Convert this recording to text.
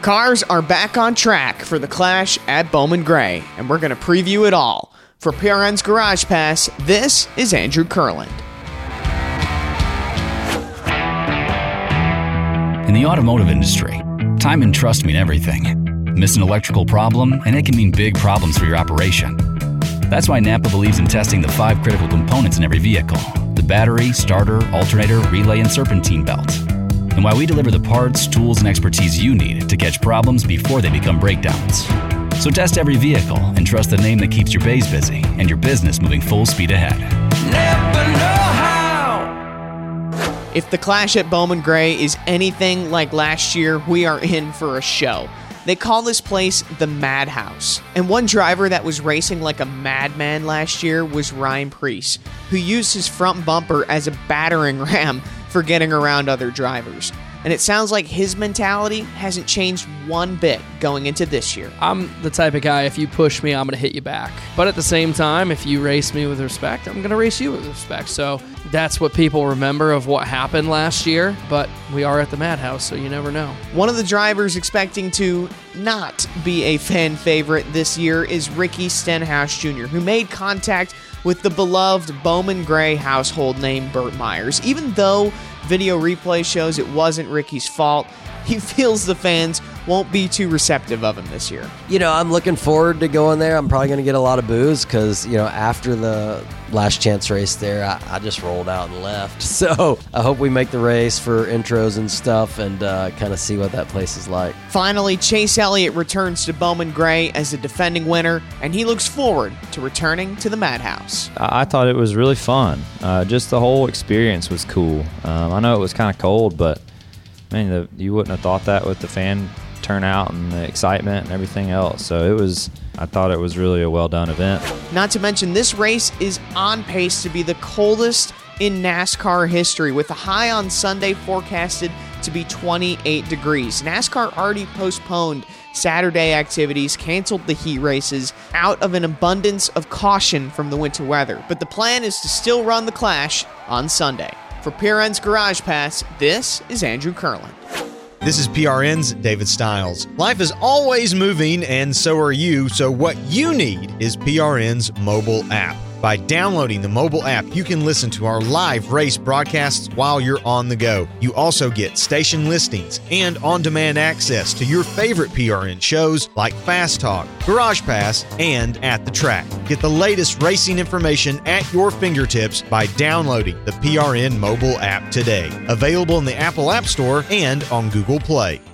Cars are back on track for the Clash at Bowman Gray, and we're going to preview it all. For PRN's Garage Pass, this is Andrew Kurland. In the automotive industry, time and trust mean everything. Miss an electrical problem, and it can mean big problems for your operation. That's why Napa believes in testing the 5 critical components in every vehicle: the battery, starter, alternator, relay, and serpentine belt. And why we deliver the parts, tools, and expertise you need to catch problems before they become breakdowns. So test every vehicle and trust the name that keeps your bays busy and your business moving full speed ahead. Never know how. If the Clash at Bowman Gray is anything like last year, we are in for a show. They call this place the Madhouse. And one driver that was racing like a madman last year was Ryan Preece, who used his front bumper as a battering ram for getting around other drivers. And it sounds like his mentality hasn't changed one bit going into this year. I'm the type of guy, if you push me, I'm going to hit you back. But at the same time, if you race me with respect, I'm going to race you with respect. So that's what people remember of what happened last year. But we are at the Madhouse, so you never know. One of the drivers expecting to not be a fan favorite this year is Ricky Stenhouse Jr., who made contact with the beloved Bowman Gray household name Burt Myers. Even though video replay shows it wasn't Ricky's fault, he feels the fans won't be too receptive of him this year. You know, I'm looking forward to going there. I'm probably going to get a lot of boos because, you know, after the last chance race there, I just rolled out and left. So I hope we make the race for intros and stuff and kind of see what that place is like. Finally, Chase Elliott returns to Bowman Gray as the defending winner, and he looks forward to returning to the Madhouse. I thought it was really fun. Just the whole experience was cool. I know it was kind of cold, but man, you wouldn't have thought that with the fan turnout and the excitement and everything else. So I thought it was really a well-done event. Not to mention, this race is on pace to be the coldest in NASCAR history, with a high on Sunday forecasted to be 28 degrees. NASCAR already postponed Saturday activities, canceled the heat races out of an abundance of caution from the winter weather. But the plan is to still run the Clash on Sunday. For PRN's Garage Pass, this is Andrew Kurland. This is PRN's David Stiles. Life is always moving, and so are you, so what you need is PRN's mobile app. By downloading the mobile app, you can listen to our live race broadcasts while you're on the go. You also get station listings and on-demand access to your favorite PRN shows like Fast Talk, Garage Pass, and At the Track. Get the latest racing information at your fingertips by downloading the PRN mobile app today. Available in the Apple App Store and on Google Play.